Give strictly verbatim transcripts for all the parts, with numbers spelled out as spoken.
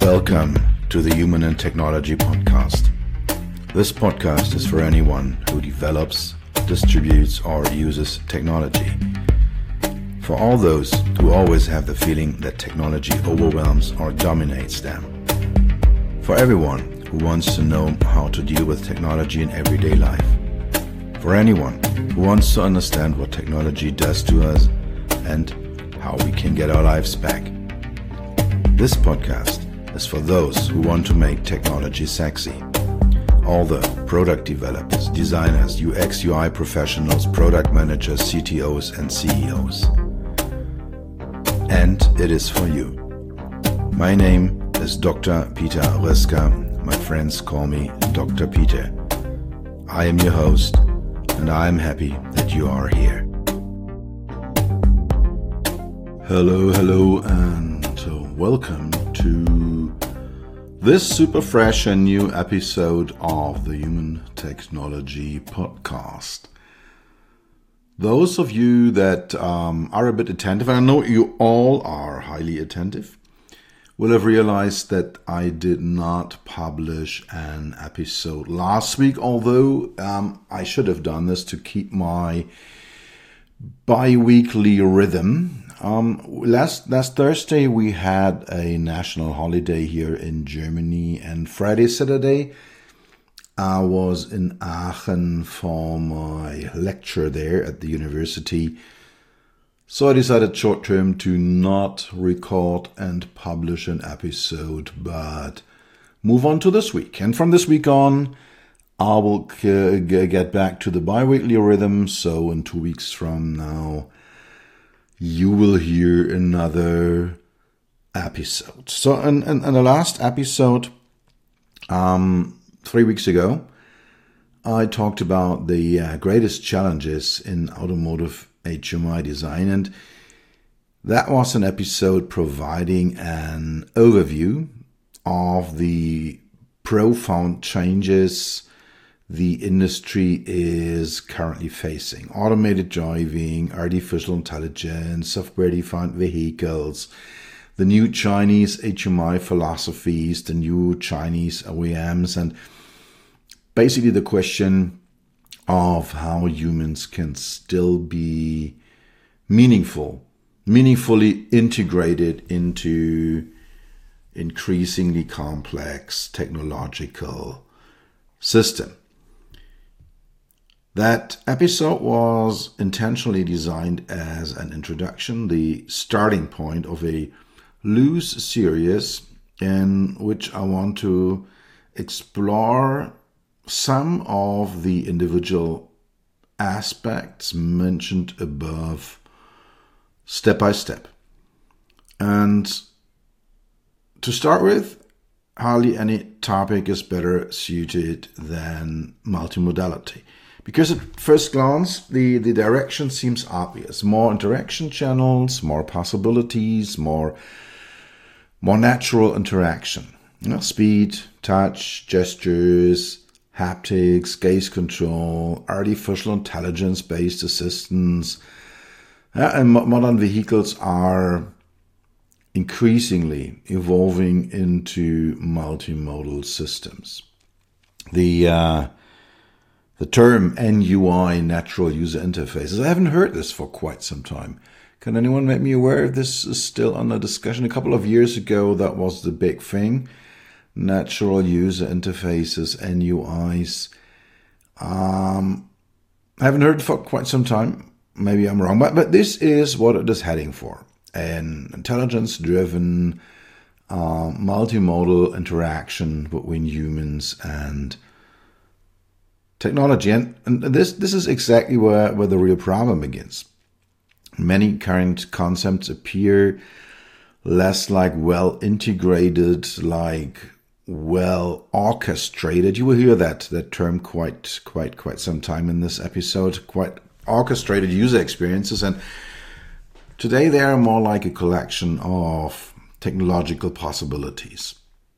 Welcome to the Human and Technology Podcast. This podcast is for anyone who develops, distributes, or uses technology. For all those who always have the feeling that technology overwhelms or dominates them. For everyone who wants to know how to deal with technology in everyday life. For anyone who wants to understand what technology does to us and how we can get our lives back. This podcast is for those who want to make technology sexy. All the product developers, designers, U X U I professionals, product managers, C T Os, and C E Os. And it is for you. My name is Doctor Peter Röska. My friends call me Doctor Peter. I am your host, and I am happy that you are here. Hello, hello, and welcome to this super fresh and new episode of the Human Technology Podcast. Those of you that um, are a bit attentive, and I know you all are highly attentive, will have realized that I did not publish an episode last week, although um, I should have done this to keep my bi-weekly rhythm. Um, last last Thursday we had a national holiday here in Germany, and Friday, Saturday I was in Aachen for my lecture there at the university. So I decided short term to not record and publish an episode, but move on to this week. And from this week on, I will g- g- get back to the bi-weekly rhythm. So in two weeks from now, you will hear another episode. So in, in, in the last episode, um, three weeks ago, I talked about the uh, greatest challenges in automotive H M I design, and that was an episode providing an overview of the profound changes the industry is currently facing. Automated driving, artificial intelligence, software-defined vehicles, the new Chinese H M I philosophies, the new Chinese O E Ms, and basically the question of how humans can still be meaningful, meaningfully integrated into increasingly complex technological system. That episode was intentionally designed as an introduction, the starting point of a loose series in which I want to explore some of the individual aspects mentioned above step by step. And to start with, hardly any topic is better suited than multimodality. Because at first glance, the, the direction seems obvious. More interaction channels, more possibilities, more, more natural interaction. You know, speed, touch, gestures, haptics, gaze control, artificial intelligence-based assistance. Uh, and mo- modern vehicles are increasingly evolving into multimodal systems. The uh, the term N U I, Natural User Interfaces, I haven't heard this for quite some time. Can anyone make me aware if this is still under discussion? A couple of years ago, that was the big thing. Natural User Interfaces, N U Is. Um, I haven't heard it for quite some time. Maybe I'm wrong, but, but this is what it is heading for. An intelligence-driven, uh, multimodal interaction between humans and technology. And, and this, this is exactly where, where the real problem begins. Many current concepts appear less like well integrated, like well orchestrated. You will hear that that term quite quite quite some time in this episode. Quite orchestrated user experiences, and today they are more like a collection of technological possibilities.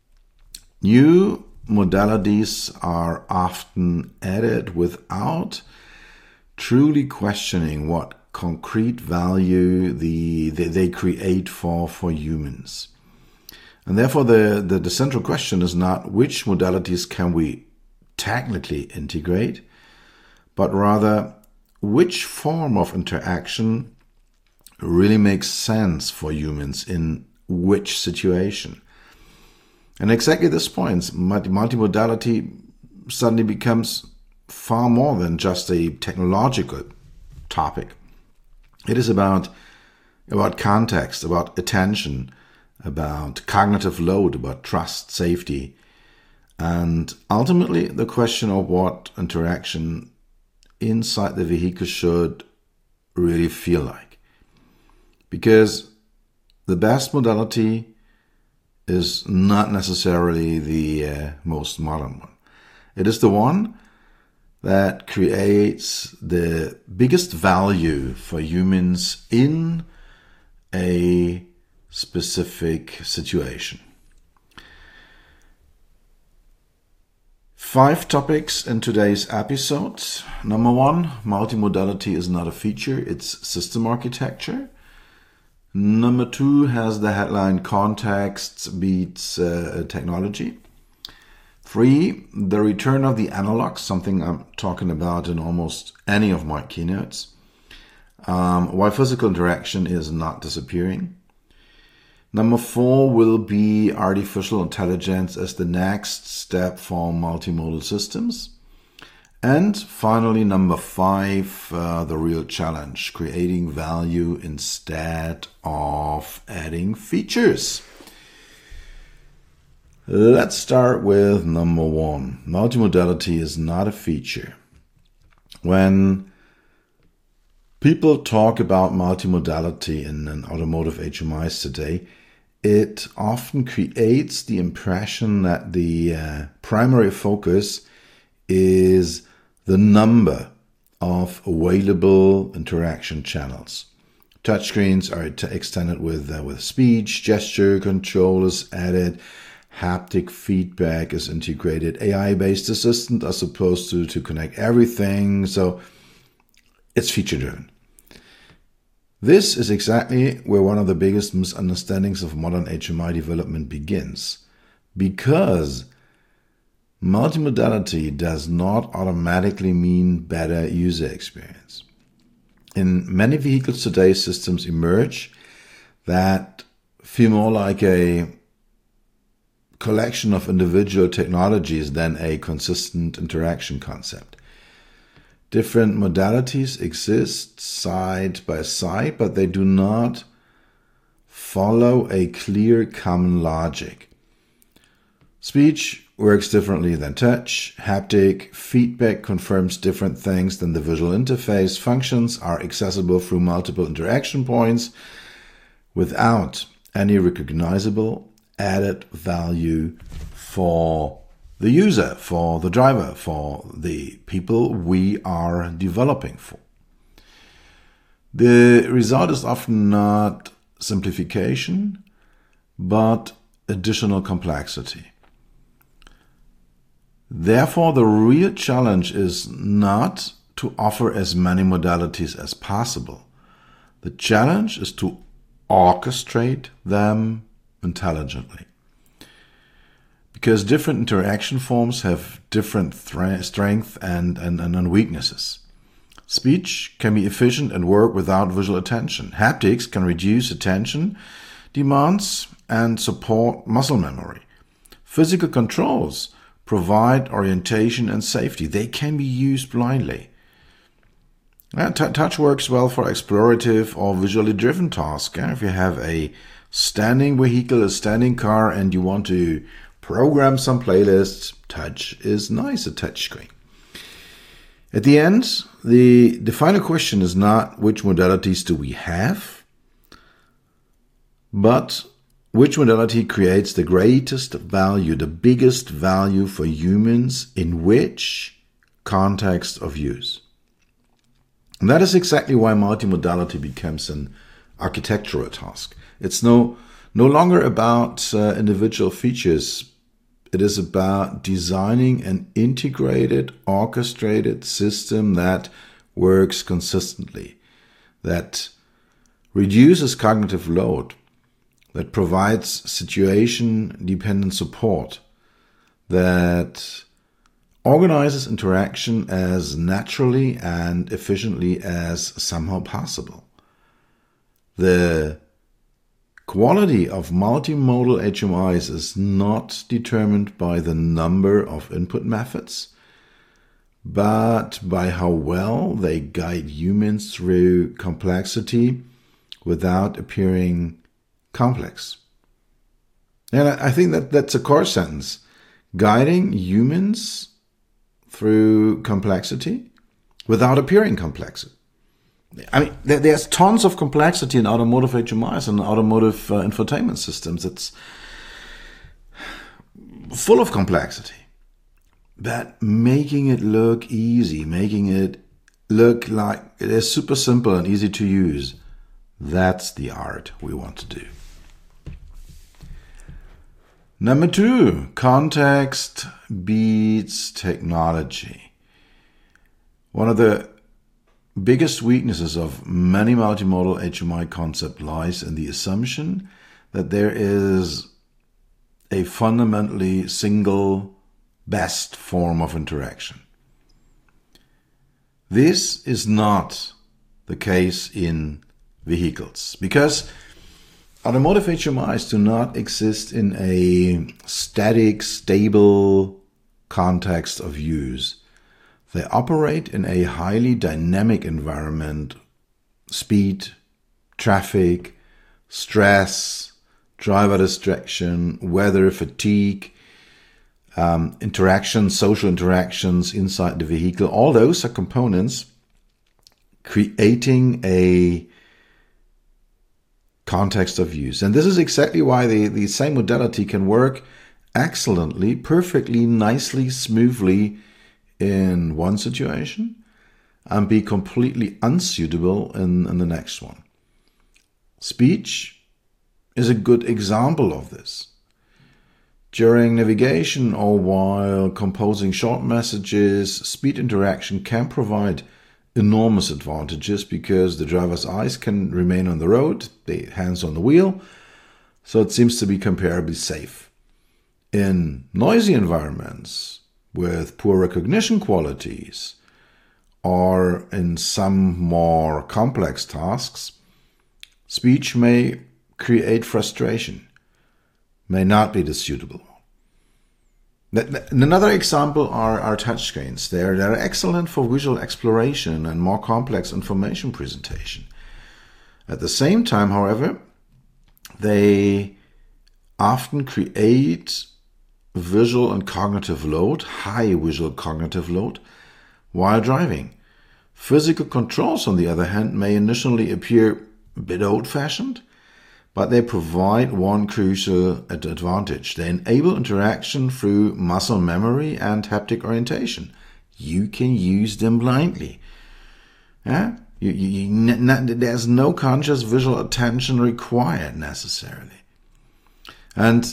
New modalities are often added without truly questioning what concrete value the they, they create for for humans. And therefore, the, the, the central question is not which modalities can we technically integrate, but rather which form of interaction really makes sense for humans in which situation. And exactly this point, multimodality suddenly becomes far more than just a technological topic. It is about, about context, about attention, about cognitive load, about trust, safety, and ultimately the question of what interaction inside the vehicle should really feel like. Because the best modality is not necessarily the uh, most modern one. It is the one that creates the biggest value for humans in a specific situation. Five topics in today's episode. Number one, multimodality is not a feature, it's system architecture. Number two has the headline context beats uh, technology. Three, the return of the analog, something I'm talking about in almost any of my keynotes. Um, why physical interaction is not disappearing. Number four will be artificial intelligence as the next step for multimodal systems. And finally, number five, uh, the real challenge, creating value instead of adding features. Let's start with number one. Multimodality is not a feature. When people talk about multimodality in an automotive H M Is today, it often creates the impression that the uh, primary focus is the number of available interaction channels. Touchscreens are t- extended with, uh, with speech, gesture control is added, haptic feedback is integrated, A I-based assistant are supposed to, to connect everything, so it's feature-driven. This is exactly where one of the biggest misunderstandings of modern H M I development begins, because multimodality does not automatically mean better user experience. In many vehicles today, systems emerge that feel more like a collection of individual technologies than a consistent interaction concept. Different modalities exist side by side, but they do not follow a clear common logic. Speech works differently than touch. Haptic feedback confirms different things than the visual interface. Functions are accessible through multiple interaction points without any recognizable added value for the user, for the driver, for the people we are developing for. The result is often not simplification, but additional complexity. Therefore, the real challenge is not to offer as many modalities as possible. The challenge is to orchestrate them intelligently. Because different interaction forms have different thre- strengths and, and, and weaknesses. Speech can be efficient and work without visual attention. Haptics can reduce attention demands and support muscle memory. Physical controls provide orientation and safety. They can be used blindly. Uh, t- touch works well for explorative or visually driven tasks. Uh, if you have a standing vehicle, a standing car, and you want to program some playlists, touch is nice, a touch screen. At the end, the, the final question is not which modalities do we have, but which modality creates the greatest value, the biggest value for humans in which context of use. And that is exactly why multimodality becomes an architectural task. It's no, no longer about uh, individual features. It is about designing an integrated, orchestrated system that works consistently, that reduces cognitive load, that provides situation-dependent support, that organizes interaction as naturally and efficiently as somehow possible. The quality of multimodal H M Is is not determined by the number of input methods, but by how well they guide humans through complexity without appearing complex. And I think that that's a core sentence. Guiding humans through complexity without appearing complex. I mean, there, there's tons of complexity in automotive H M Is and automotive uh, infotainment systems. It's full of complexity. But making it look easy, making it look like it is super simple and easy to use, that's the art we want to do. Number two, context beats technology. One of the biggest weaknesses of many multimodal H M I concept lies in the assumption that there is a fundamentally single best form of interaction. This is not the case in vehicles, because automotive H M Is do not exist in a static, stable context of use. They operate in a highly dynamic environment. Speed, traffic, stress, driver distraction, weather, fatigue, um, interactions, social interactions inside the vehicle. All those are components creating a context of use. And this is exactly why the, the same modality can work excellently, perfectly, nicely, smoothly in one situation and be completely unsuitable in, in the next one. Speech is a good example of this. During navigation or while composing short messages, speed interaction can provide enormous advantages because the driver's eyes can remain on the road, the hands on the wheel, so it seems to be comparably safe. In noisy environments with poor recognition qualities or in some more complex tasks, speech may create frustration, may not be the suitable one. Another example are, are touchscreens. They're, they're excellent for visual exploration and more complex information presentation. At the same time, however, they often create visual and cognitive load, high visual cognitive load, while driving. Physical controls, on the other hand, may initially appear a bit old-fashioned, but they provide one crucial advantage. They enable interaction through muscle memory and haptic orientation. You can use them blindly. Yeah? You, you, you, n- there's no conscious visual attention required necessarily. And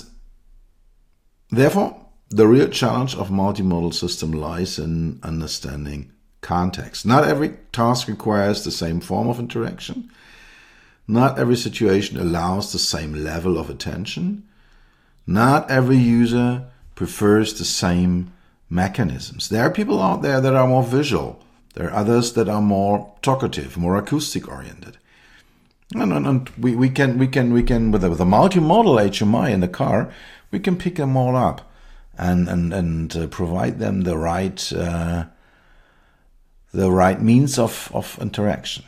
therefore, the real challenge of multimodal system lies in understanding context. Not every task requires the same form of interaction. Not every situation allows the same level of attention. Not every user prefers the same mechanisms. There are people out there that are more visual. There are others that are more talkative, more acoustic oriented. And, and, and we, we can we can we can with a, with a multimodal H M I in the car, we can pick them all up and and and uh, provide them the right uh, the right means of of interaction.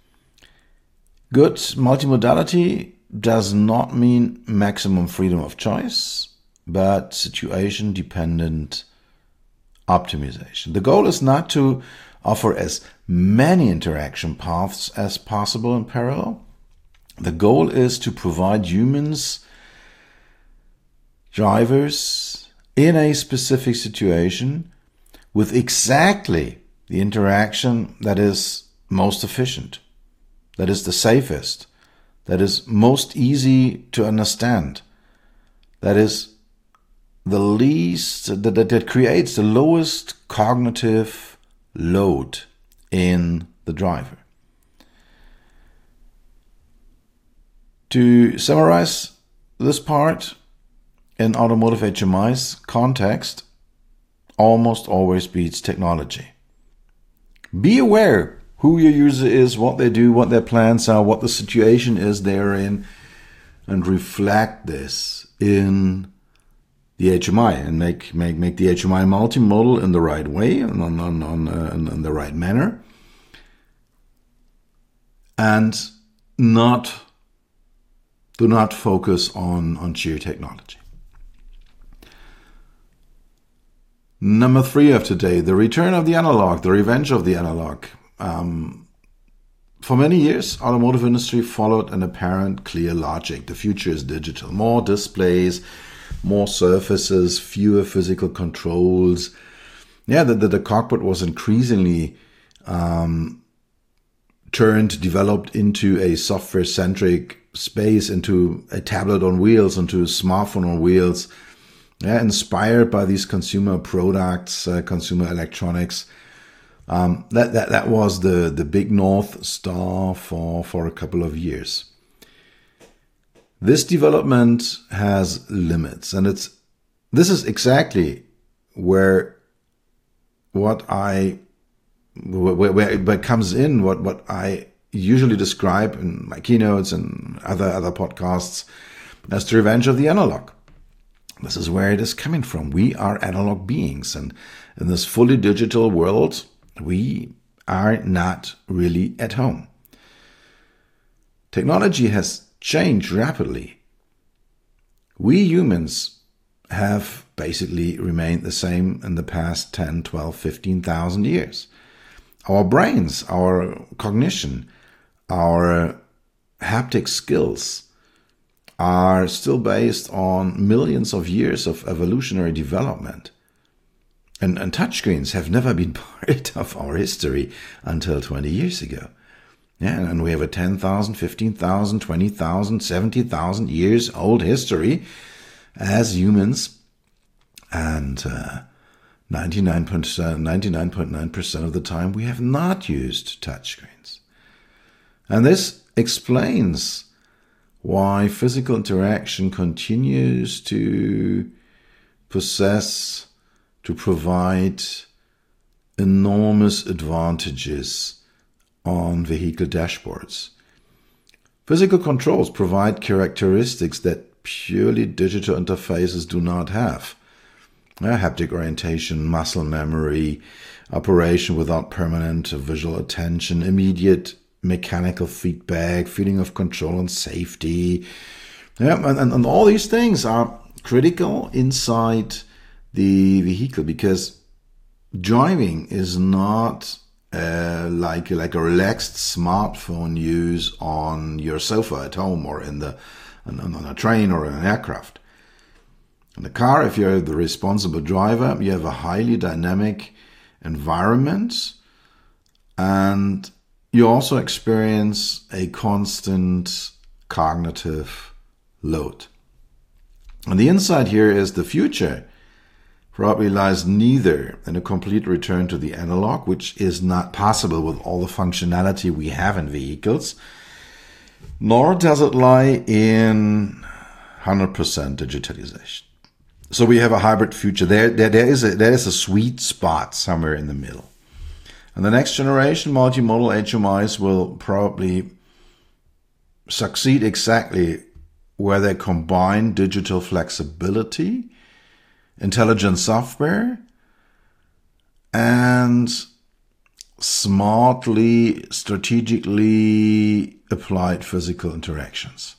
Good multimodality does not mean maximum freedom of choice, but situation-dependent optimization. The goal is not to offer as many interaction paths as possible in parallel. The goal is to provide humans, drivers, in a specific situation with exactly the interaction that is most efficient, that is the safest, that is most easy to understand, that is the least, that, that, that creates the lowest cognitive load in the driver. To summarize, this part in automotive H M I's context almost always beats technology. Be aware who your user is, what they do, what their plans are, what the situation is they're in, and reflect this in the H M I and make make make the H M I multimodal in the right way and on on, on uh, in, in the right manner, and not do not focus on on sheer technology. Number three of today: the return of the analog, the revenge of the analog. Um, for many years, automotive industry followed an apparent clear logic. The future is digital. More displays, more surfaces, fewer physical controls. Yeah, the, the, the cockpit was increasingly um, turned, developed into a software-centric space, into a tablet on wheels, into a smartphone on wheels. Yeah, inspired by these consumer products, uh, consumer electronics. Um, that, that, that was the, the big North Star for, for a couple of years. This development has limits, and it's this is exactly where what I where, where it comes in, what, what I usually describe in my keynotes and other other podcasts as the revenge of the analog. This is where it is coming from. We are analog beings, and in this fully digital world, we are not really at home. Technology has changed rapidly. We humans have basically remained the same in the past ten, twelve, fifteen thousand years. Our brains, our cognition, our haptic skills are still based on millions of years of evolutionary development. And, and touchscreens have never been part of our history until twenty years ago. Yeah, and we have a ten thousand, fifteen thousand, twenty thousand, seventy thousand years old history as humans. And uh, ninety-nine point nine percent of the time we have not used touchscreens. And this explains why physical interaction continues to possess, to provide enormous advantages on vehicle dashboards. Physical controls provide characteristics that purely digital interfaces do not have. Uh, haptic orientation, muscle memory, operation without permanent visual attention, immediate mechanical feedback, feeling of control and safety. Yeah, and, and, and all these things are critical inside the vehicle, because driving is not uh, like like a relaxed smartphone use on your sofa at home or in the on, on a train or in an aircraft. In the car, if you're the responsible driver, you have a highly dynamic environment, and you also experience a constant cognitive load. And the insight here is the future probably lies neither in a complete return to the analog, which is not possible with all the functionality we have in vehicles, nor does it lie in one hundred percent digitalization. So we have a hybrid future. There, there, there is a, there is a sweet spot somewhere in the middle. And the next generation multimodal H M Is will probably succeed exactly where they combine digital flexibility, intelligent software, and smartly, strategically applied physical interactions.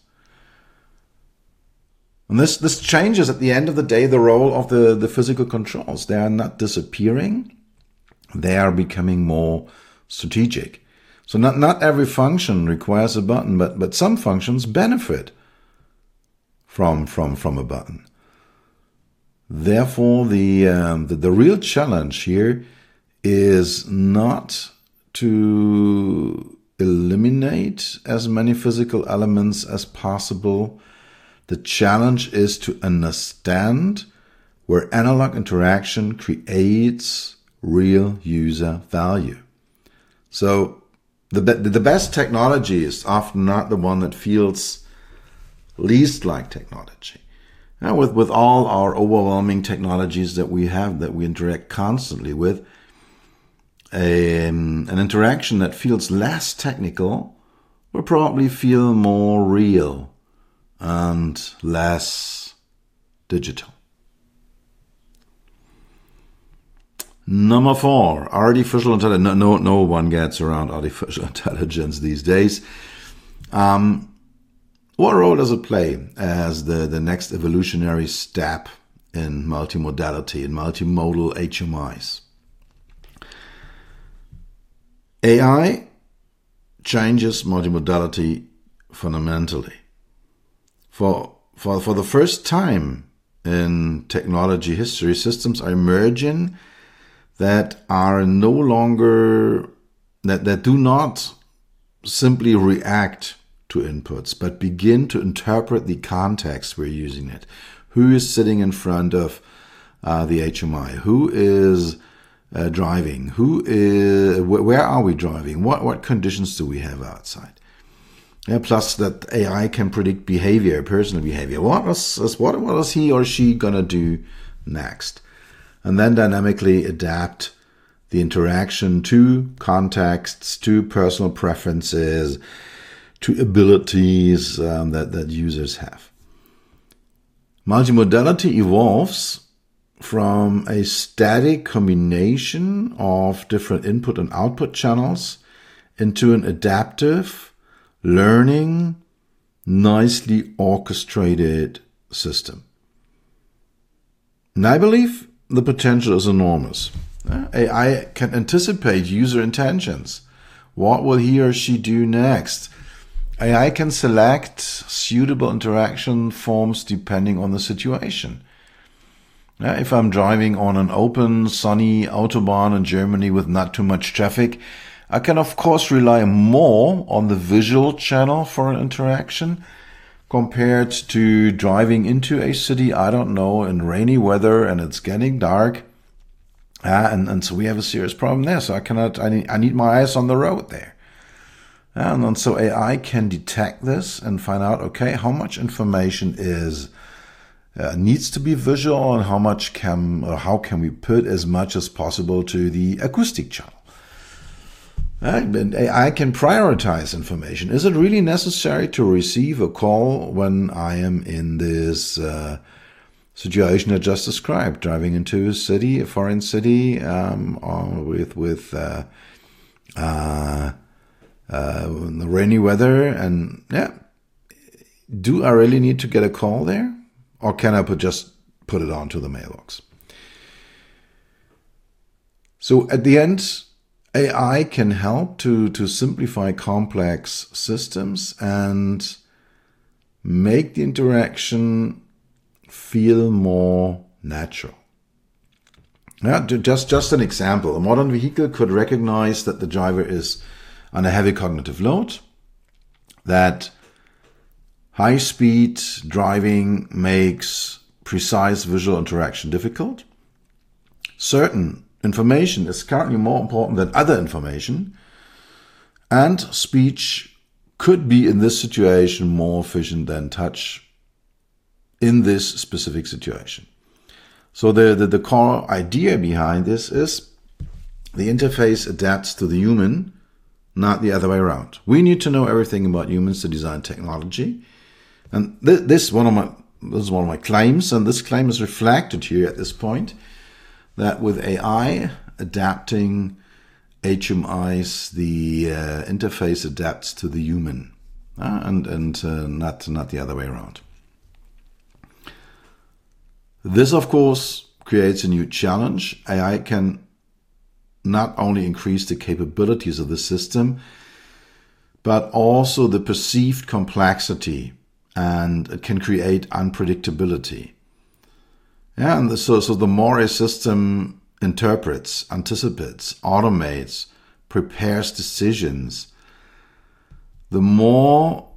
And this, this changes at the end of the day the role of the, the physical controls. They are not disappearing. They are becoming more strategic. So not, not every function requires a button, but, but some functions benefit from, from, from a button. Therefore, the, um, the, the real challenge here is not to eliminate as many physical elements as possible. The challenge is to understand where analog interaction creates real user value. So the, the best technology is often not the one that feels least like technology. Now, with, with all our overwhelming technologies that we have, that we interact constantly with, um, an interaction that feels less technical will probably feel more real and less digital. Number four, artificial intelligence. No, no, no one gets around artificial intelligence these days. Um, what role does it play as the, the next evolutionary step in multimodality, in multimodal H M Is? A I changes multimodality fundamentally. For, for, for the first time in technology history, systems are emerging that are no longer, that, that do not simply react to inputs, but begin to interpret the context we're using it. Who is sitting in front of uh, the H M I? Who is uh, driving? Who is, wh- where are we driving? What, what conditions do we have outside? Yeah, plus that A I can predict behavior, personal behavior. What was, what, what is he or she gonna do next? And then dynamically adapt the interaction to contexts, to personal preferences, to abilities um, that, that users have. Multimodality evolves from a static combination of different input and output channels into an adaptive, learning, nicely orchestrated system. And I believe the potential is enormous. A I can anticipate user intentions. What will he or she do next? A I can select suitable interaction forms depending on the situation. If I'm driving on an open, sunny autobahn in Germany with not too much traffic, I can of course rely more on the visual channel for an interaction compared to driving into a city, I don't know, in rainy weather and it's getting dark. Uh, and, and so we have a serious problem there. So I cannot, I need, I need my eyes on the road there. And, and so A I can detect this and find out, okay, how much information is, uh, needs to be visual and how much can, or how can we put as much as possible to the acoustic channel. And A I can prioritize information. Is it really necessary to receive a call when I am in this uh, situation I just described, driving into a city, a foreign city, um, or with with uh, uh, uh, the rainy weather? And yeah, do I really need to get a call there, or can I put just put it onto the mailbox? So at the end, A I can help to, to simplify complex systems and make the interaction feel more natural. Yeah, just, just an example. A modern vehicle could recognize that the driver is under heavy cognitive load, that high-speed driving makes precise visual interaction difficult. Certain information is currently more important than other information, and speech could be in this situation more efficient than touch in this specific situation. So the, the, the core idea behind this is the interface adapts to the human, not the other way around. We need to know everything about humans to design technology. And th- this is one of my this is one of my claims, and this claim is reflected here at this point, that with A I adapting H M Is, the uh, interface adapts to the human, uh, and and uh, not not the other way around. This, of course, creates a new challenge. A I can not only increase the capabilities of the system, but also the perceived complexity, and it can create unpredictability. Yeah, and the, so, so the more a system interprets, anticipates, automates, prepares decisions, the more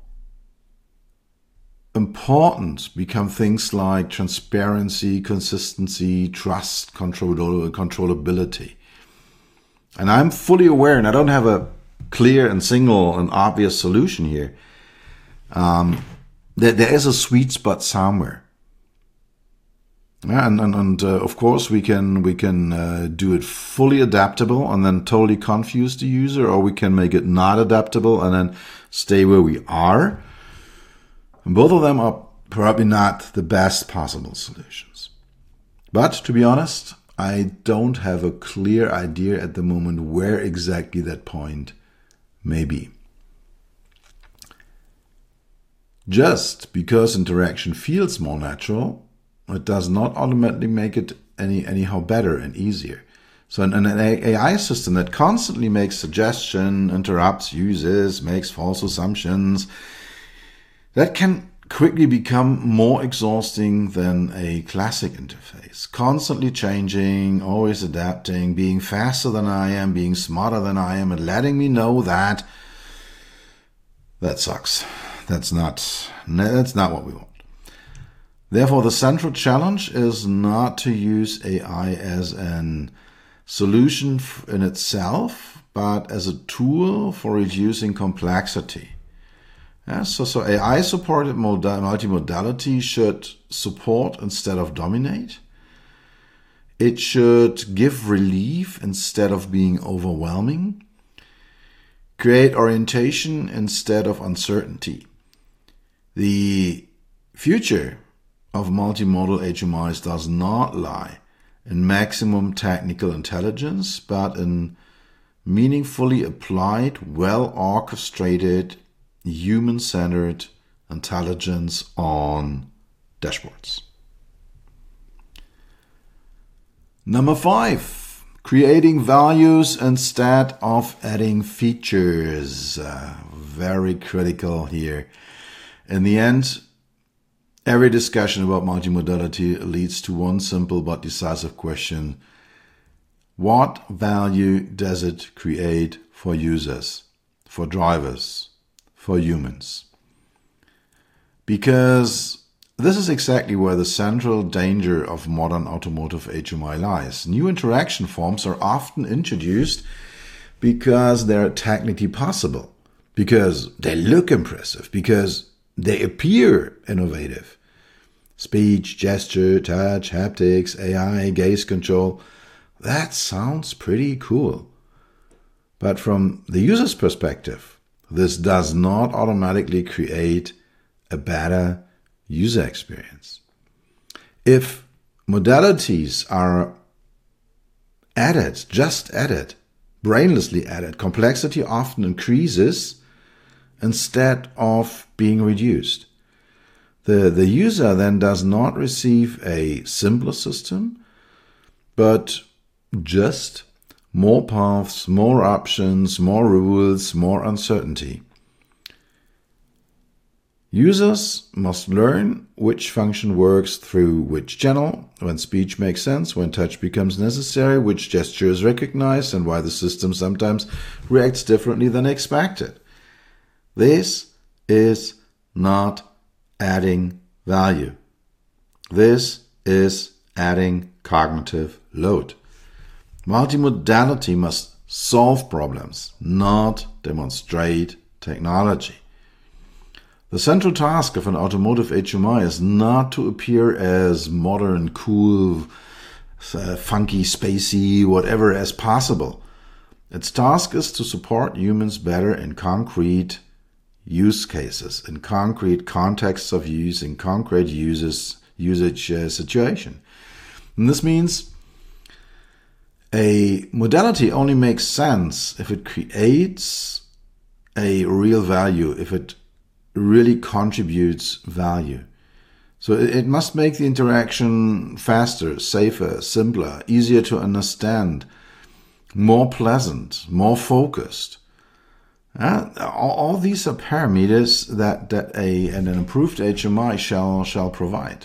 important become things like transparency, consistency, trust, control, controllability. And I'm fully aware, and I don't have a clear and single and obvious solution here, um, there, there is a sweet spot somewhere. Yeah, and and, and uh, of course we can we can uh, do it fully adaptable and then totally confuse the user, or we can make it not adaptable and then stay where we are. And both of them are probably not the best possible solutions. But to be honest, I don't have a clear idea at the moment where exactly that point may be. Just because interaction feels more natural, it does not automatically make it any anyhow better and easier. So an, an A I system that constantly makes suggestion, interrupts users, makes false assumptions, that can quickly become more exhausting than a classic interface. Constantly changing, always adapting, being faster than I am, being smarter than I am, and letting me know that that sucks. That's not, that's not what we want. Therefore, the central challenge is not to use A I as an solution in itself, but as a tool for reducing complexity. Yeah, so, so A I-supported multimodality should support instead of dominate. It should give relief instead of being overwhelming. Create orientation instead of uncertainty. The future of multimodal H M Is does not lie in maximum technical intelligence, but in meaningfully applied, well-orchestrated, human-centered intelligence on dashboards. Number five, creating values instead of adding features. Uh, very critical here. In the end, every discussion about multimodality leads to one simple but decisive question. What value does it create for users, for drivers, for humans? Because this is exactly where the central danger of modern automotive H M I lies. New interaction forms are often introduced because they're technically possible, because they look impressive, because they appear innovative. Speech, gesture, touch, haptics, A I, gaze control. That sounds pretty cool. But from the user's perspective, this does not automatically create a better user experience. If modalities are added, just added, brainlessly added, complexity often increases instead of being reduced. The, the user then does not receive a simpler system, but just more paths, more options, more rules, more uncertainty. Users must learn which function works through which channel, when speech makes sense, when touch becomes necessary, which gesture is recognized, and why the system sometimes reacts differently than expected. This is not adding value. This is adding cognitive load. Multimodality must solve problems, not demonstrate technology. The central task of an automotive H M I is not to appear as modern, cool, uh, funky, spacey, whatever as possible. Its task is to support humans better in concrete use cases, in concrete contexts of use, in concrete uses, usage uh, situation. And this means a modality only makes sense if it creates a real value, if it really contributes value. So it, it must make the interaction faster, safer, simpler, easier to understand, more pleasant, more focused. Uh, all, all these are parameters that, that a and an improved H M I shall shall provide.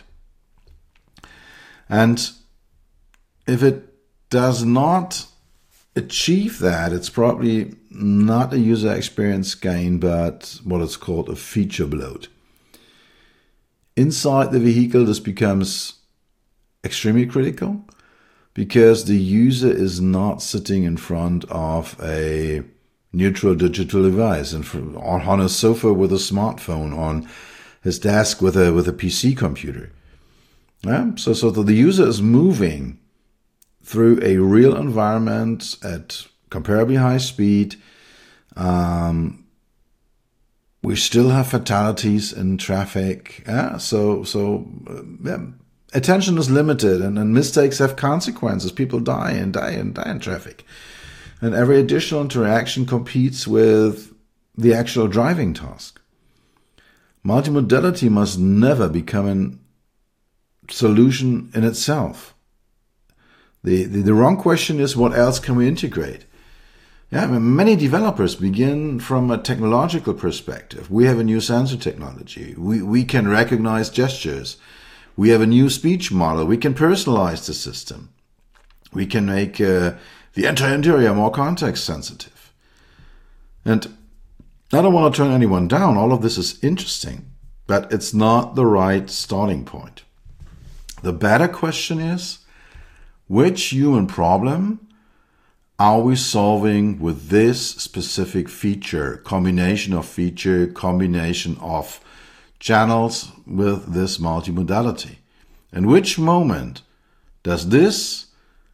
And if it does not achieve that, it's probably not a user experience gain, but what is called a feature bloat. Inside the vehicle, this becomes extremely critical because the user is not sitting in front of a neutral digital device and on a sofa with a smartphone, on his desk with a with a P C computer. Yeah? So, so the user is moving through a real environment at comparably high speed. Um, we still have fatalities in traffic. Yeah? So, so uh, yeah. Attention is limited, and, and mistakes have consequences. People die and die and die in traffic. And every additional interaction competes with the actual driving task. Multimodality must never become a solution in itself. The, the, the wrong question is, what else can we integrate? Yeah, I mean, many developers begin from a technological perspective. We have a new sensor technology. We, we can recognize gestures. We have a new speech model. We can personalize the system. We can make uh, the entire interior more context sensitive. And I don't want to turn anyone down. All of this is interesting, but it's not the right starting point. The better question is, which human problem are we solving with this specific feature, combination of feature, combination of channels with this multimodality? In which moment does this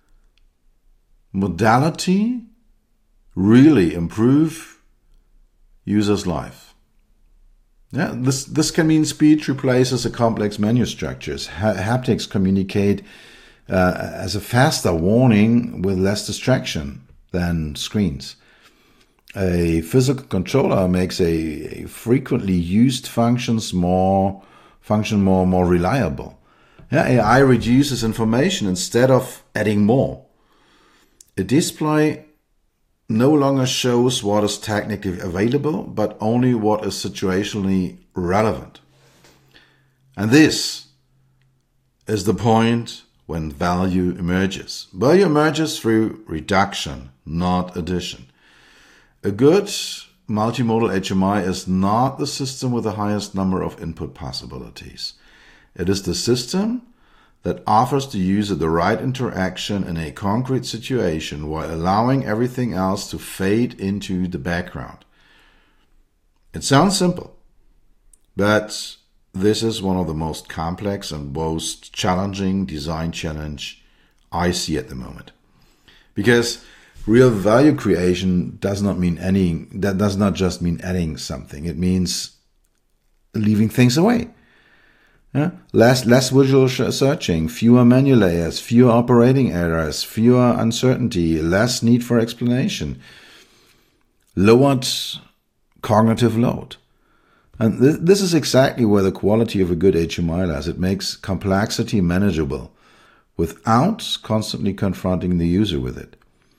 modality really improve users' life? Yeah, this this can mean speech replaces a complex menu structures. Ha- haptics communicate uh, as a faster warning with less distraction than screens. A physical controller makes a, a frequently used functions more function more more reliable. Yeah, A I reduces information instead of adding more. A display no longer shows what is technically available, but only what is situationally relevant. And this is the point when value emerges. Value emerges through reduction, not addition. A good multimodal H M I is not the system with the highest number of input possibilities. It is the system that offers the user the right interaction in a concrete situation while allowing everything else to fade into the background. It sounds simple, but this is one of the most complex and most challenging design challenge I see at the moment. Because real value creation does not mean any, that does not just mean adding something. It means leaving things away. Yeah? Less, less visual searching, fewer menu layers, fewer operating errors, fewer uncertainty, less need for explanation, lowered cognitive load. And th- this is exactly where the quality of a good H M I lies. It makes complexity manageable without constantly confronting the user with it.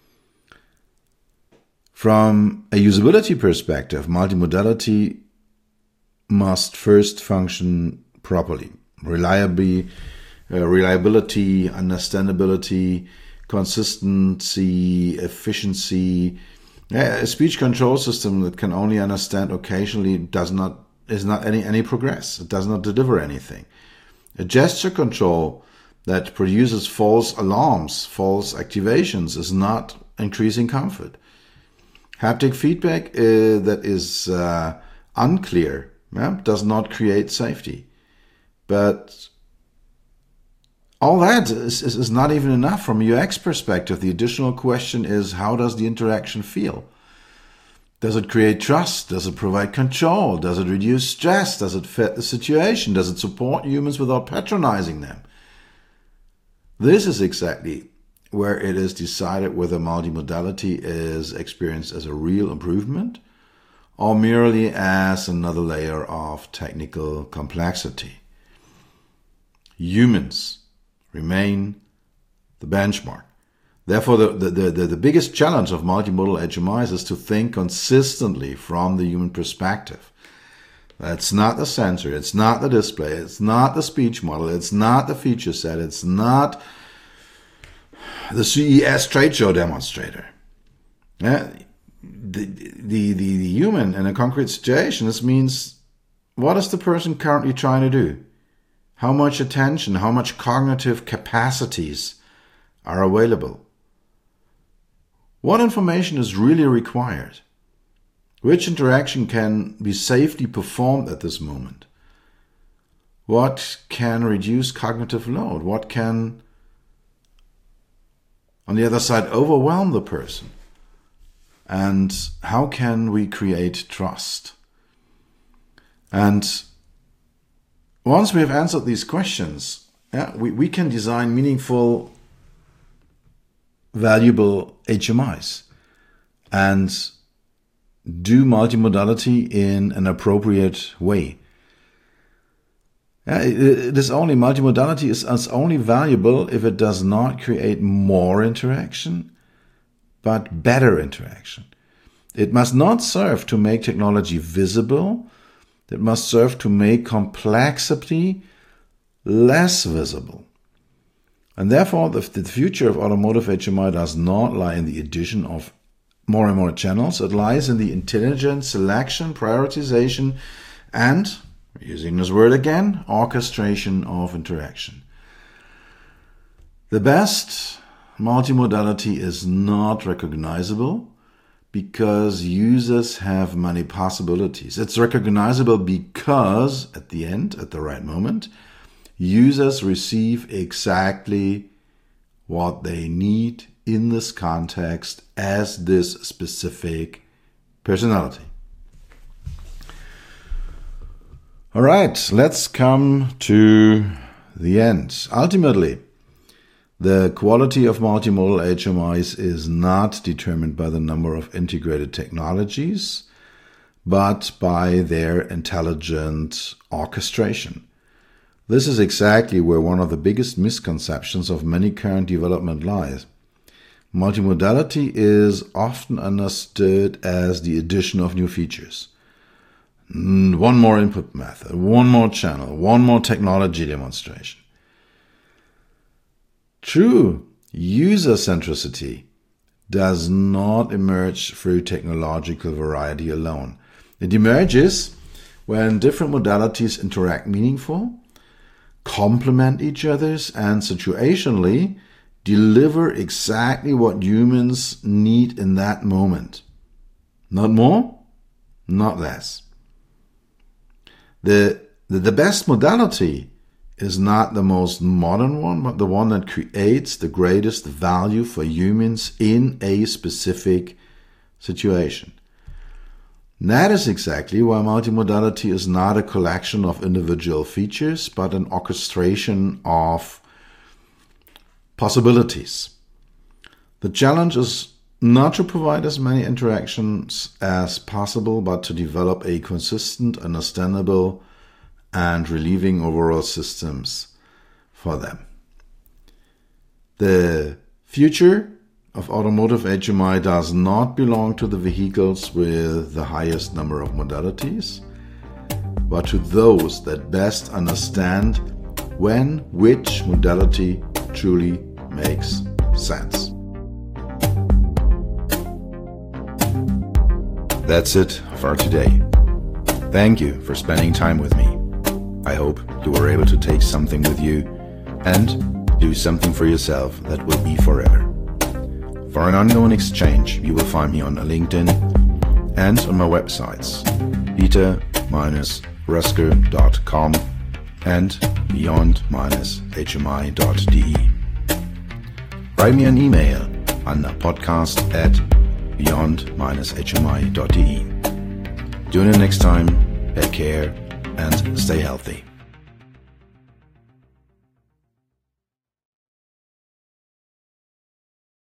From a usability perspective, multimodality must first function properly. Reliability, uh, reliability, understandability, consistency, efficiency. Yeah, a speech control system that can only understand occasionally does not is not any any progress. It does not deliver anything. A gesture control that produces false alarms, false activations is not increasing comfort. Haptic feedback uh, that is uh, unclear yeah, does not create safety. But all that is, is, is not even enough from a U X perspective. The additional question is, how does the interaction feel? Does it create trust? Does it provide control? Does it reduce stress? Does it fit the situation? Does it support humans without patronizing them? This is exactly where it is decided whether multimodality is experienced as a real improvement or merely as another layer of technical complexity. Humans remain the benchmark. Therefore, the, the, the, the biggest challenge of multimodal H M Is is to think consistently from the human perspective. It's not the sensor, it's not the display, it's not the speech model, it's not the feature set, it's not the C E S trade show demonstrator. Yeah, the, the, the, the human in a concrete situation, this means, what is the person currently trying to do? How much attention, how much cognitive capacities are available? What information is really required? Which interaction can be safely performed at this moment? What can reduce cognitive load? What can, on the other side, overwhelm the person? And how can we create trust? And once we have answered these questions, yeah, we, we can design meaningful, valuable H M Is and do multimodality in an appropriate way. Yeah, it, it is only multimodality is, is only valuable if it does not create more interaction, but better interaction. It must not serve to make technology visible. It must serve to make complexity less visible. And therefore, the, the future of automotive H M I does not lie in the addition of more and more channels. It lies in the intelligent selection, prioritization, and, using this word again, orchestration of interaction. The best multimodality is not recognizable because users have many possibilities. It's recognizable because, at the end, at the right moment, users receive exactly what they need in this context as this specific personality. All right, let's come to the end. Ultimately, the quality of multimodal H M Is is not determined by the number of integrated technologies, but by their intelligent orchestration. This is exactly where one of the biggest misconceptions of many current development lies. Multimodality is often understood as the addition of new features. One more input method, one more channel, one more technology demonstration. True user centricity does not emerge through technological variety alone. It emerges when different modalities interact meaningful, complement each other's, and situationally deliver exactly what humans need in that moment. Not more, not less. The, the, the best modality is not the most modern one, but the one that creates the greatest value for humans in a specific situation. And that is exactly why multimodality is not a collection of individual features, but an orchestration of possibilities. The challenge is not to provide as many interactions as possible, but to develop a consistent, understandable, and relieving overall systems for them. The future of automotive H M I does not belong to the vehicles with the highest number of modalities, but to those that best understand when which modality truly makes sense. That's it for today. Thank you for spending time with me. I hope you were able to take something with you and do something for yourself that will be forever. For an ongoing exchange, you will find me on LinkedIn and on my websites peter dash rösker dot com and beyond dash h m i dot d e. Write me an email on podcast at beyond dash h m i dot d e. Tune in next time, take care, and stay healthy.